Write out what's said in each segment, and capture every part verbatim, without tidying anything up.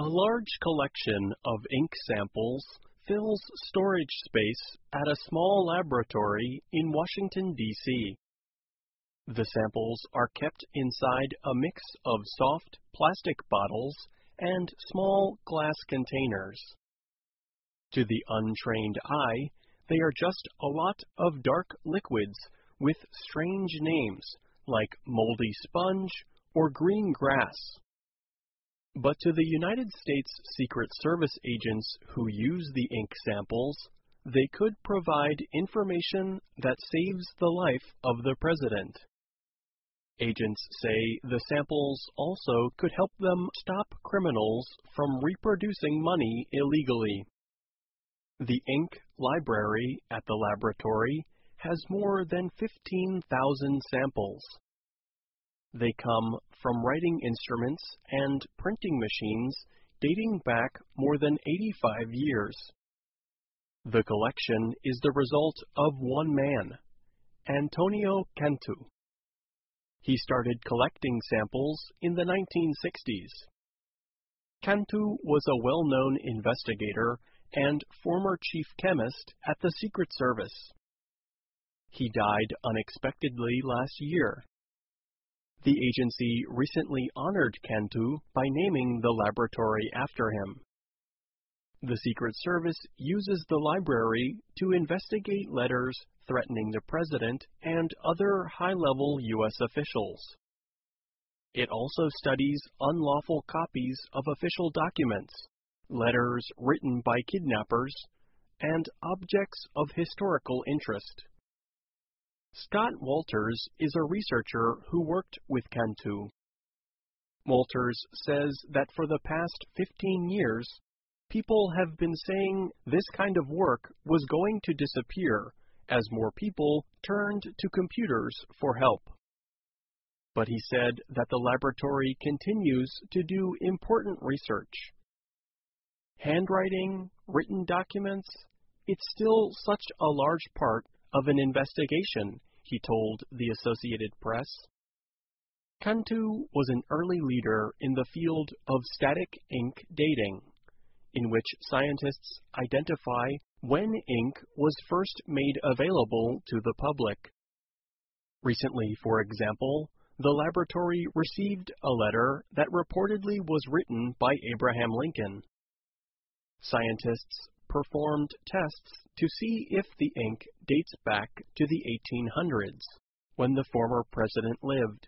A large collection of ink samples fills storage space at a small laboratory in Washington, D C The samples are kept inside a mix of soft plastic bottles and small glass containers. To the untrained eye, they are just a lot of dark liquids with strange names like moldy sponge or green grass. But to the United States Secret Service agents who use the ink samples, they could provide information that saves the life of the president. Agents say the samples also could help them stop criminals from reproducing money illegally. The ink library at the laboratory has more than fifteen thousand samples. They come from writing instruments and printing machines dating back more than eighty-five years. The collection is the result of one man, Antonio Cantu. He started collecting samples in the nineteen sixties. Cantu was a well-known investigator and former chief chemist at the Secret Service. He died unexpectedly last year. The agency recently honored Cantu by naming the laboratory after him. The Secret Service uses the library to investigate letters threatening the president and other high-level U S officials. It also studies unlawful copies of official documents, letters written by kidnappers, and objects of historical interest. Scott Walters is a researcher who worked with Cantu. Walters says that for the past fifteen years, people have been saying this kind of work was going to disappear as more people turned to computers for help. But he said that the laboratory continues to do important research. Handwriting, written documents, it's still such a large part of an investigation, he told the Associated Press. Cantu was an early leader in the field of static ink dating, in which scientists identify when ink was first made available to the public. Recently, for example, the laboratory received a letter that reportedly was written by Abraham Lincoln. Scientists performed tests to see if the ink dates back to the eighteen hundreds, when the former president lived.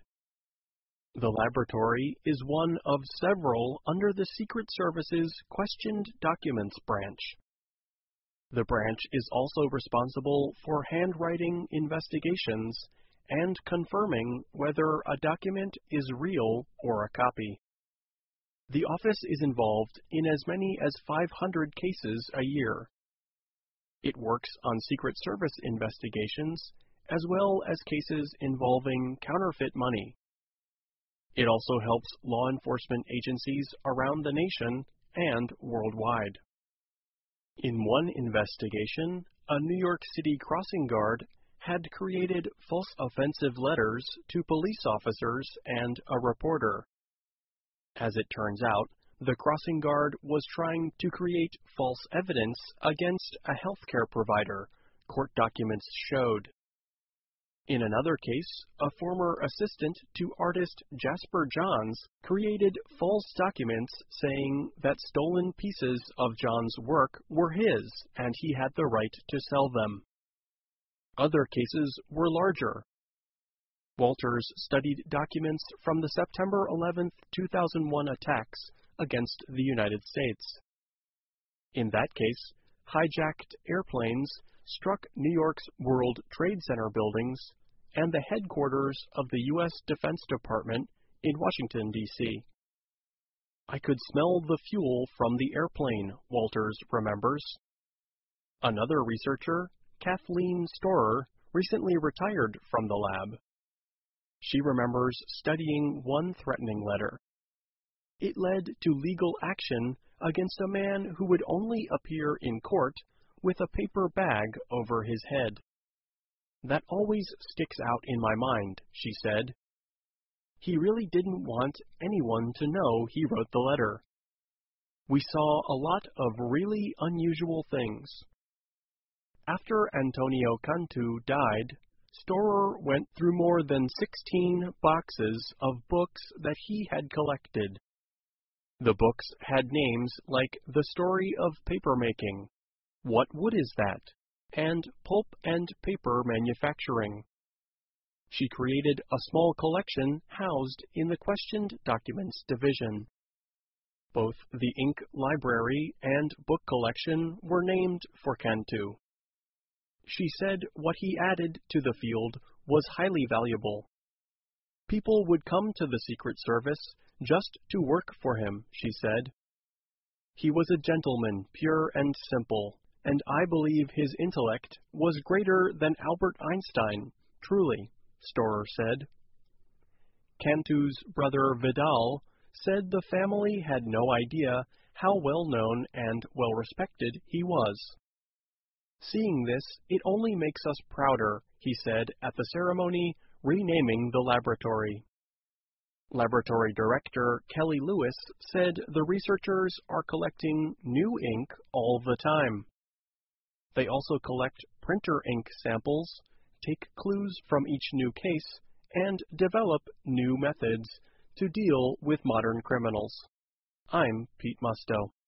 The laboratory is one of several under the Secret Service's Questioned Documents branch. The branch is also responsible for handwriting investigations and confirming whether a document is real or a copy. The office is involved in as many as five hundred cases a year. It works on Secret Service investigations as well as cases involving counterfeit money. It also helps law enforcement agencies around the nation and worldwide. In one investigation, a New York City crossing guard had created false offensive letters to police officers and a reporter. As it turns out, the crossing guard was trying to create false evidence against a healthcare provider, court documents showed. In another case, a former assistant to artist Jasper Johns created false documents saying that stolen pieces of Johns' work were his and he had the right to sell them. Other cases were larger. Walters studied documents from the September eleventh, two thousand one attacks against the United States. In that case, hijacked airplanes struck New York's World Trade Center buildings and the headquarters of the U S Defense Department in Washington, D C I could smell the fuel from the airplane, Walters remembers. Another researcher, Kathleen Storer, recently retired from the lab. She remembers studying one threatening letter. It led to legal action against a man who would only appear in court with a paper bag over his head. That always sticks out in my mind, she said. He really didn't want anyone to know he wrote the letter. We saw a lot of really unusual things. After Antonio Cantu died, Storer went through more than sixteen boxes of books that he had collected. The books had names like The Story of Papermaking, What Wood Is That?, and Pulp and Paper Manufacturing. She created a small collection housed in the Questioned Documents division. Both the ink library and book collection were named for Cantu. She said what he added to the field was highly valuable. People would come to the Secret Service just to work for him, she said. He was a gentleman, pure and simple, and I believe his intellect was greater than Albert Einstein, truly, Storer said. Cantu's brother Vidal said the family had no idea how well known and well respected he was. Seeing this, it only makes us prouder, he said at the ceremony renaming the laboratory. Laboratory Director Kelly Lewis said the researchers are collecting new ink all the time. They also collect printer ink samples, take clues from each new case, and develop new methods to deal with modern criminals. I'm Pete Musto.